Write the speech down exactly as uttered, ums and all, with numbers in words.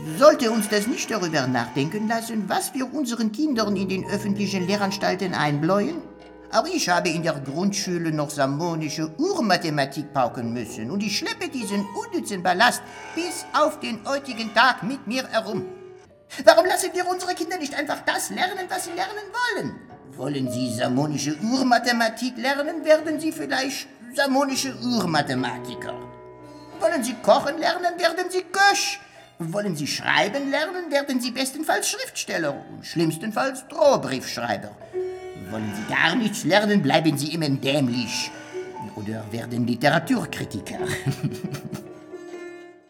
Sollte uns das nicht darüber nachdenken lassen, was wir unseren Kindern in den öffentlichen Lehranstalten einbläuen? Auch ich habe in der Grundschule noch samonische Urmathematik pauken müssen und ich schleppe diesen unnützen Ballast bis auf den heutigen Tag mit mir herum. Warum lassen wir unsere Kinder nicht einfach das lernen, was sie lernen wollen? Wollen sie samonische Urmathematik lernen, werden sie vielleicht samonische Urmathematiker. Wollen sie kochen lernen, werden sie Köch. Wollen sie schreiben lernen, werden sie bestenfalls Schriftsteller und schlimmstenfalls Drohbriefschreiber. Wollen sie gar nichts lernen, bleiben sie immer dämlich oder werden Literaturkritiker.